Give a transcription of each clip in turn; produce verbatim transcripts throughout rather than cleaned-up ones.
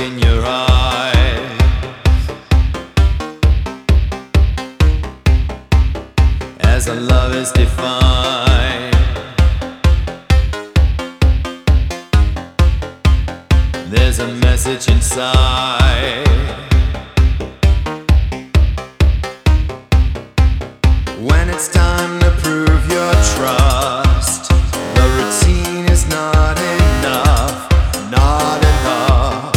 in your eyes. As our love is defined, there's a message inside. When it's time to prove your trust, the routine is not enough, not enough.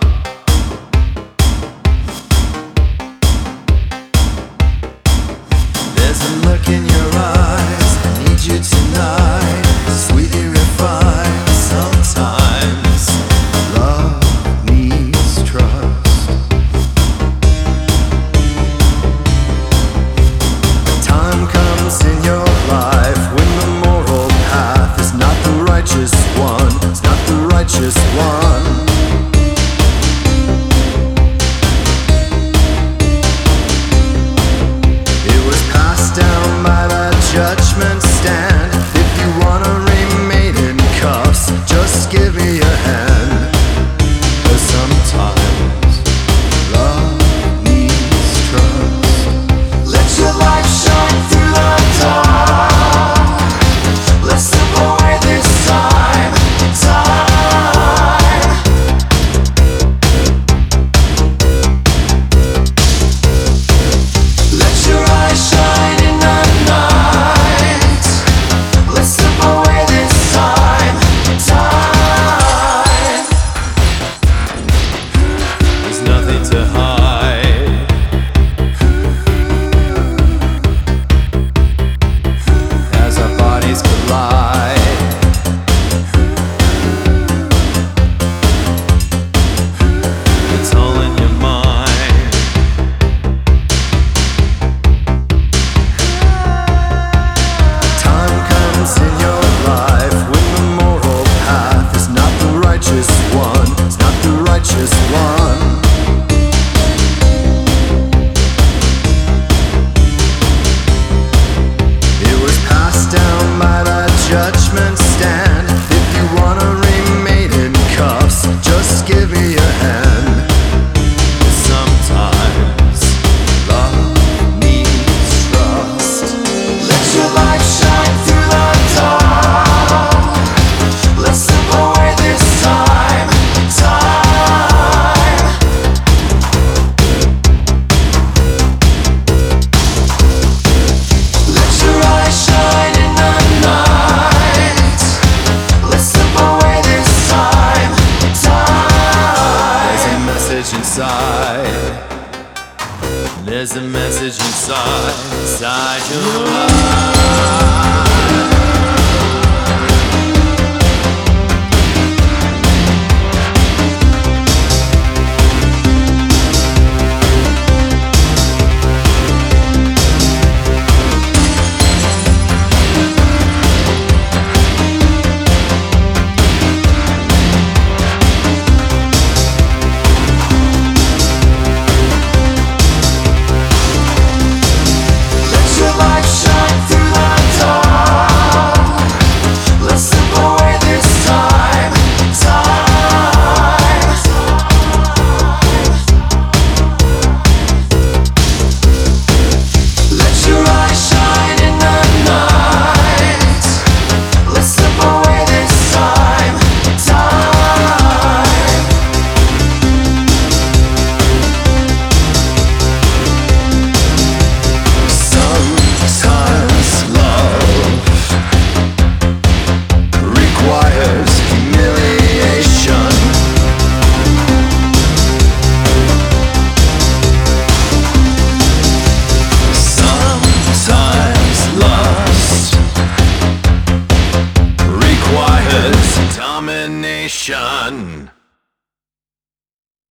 There's a look in your eyes, I need you tonight, sweetly refined. Sometimes love needs trust. Time comes in your life when the moral path is not the righteous one, it's not the righteous one. It was passed down by the judgment stand. If you wanna remain in cuffs, just give me a hand. 'Cause sometimes love needs trust. Let your light shine through the dark. Let's slip away this time, time. Let your eyes shine in the night. Let's slip away this time, time. There's nothing to hide. As our bodies collide, it's all in your mind. Time comes in your life when the moral path is not the righteous one, it's not the righteous one. It was passed down by the judgment stand. If you wanna remain in cuffs, just give me a hand. Sometimes love needs trust. Let your light shine through the dark. Let's slip away this time, time. Let your eyes shine in the night. Let's slip away this time, time. There's a message inside. There's a message inside, inside your eyes.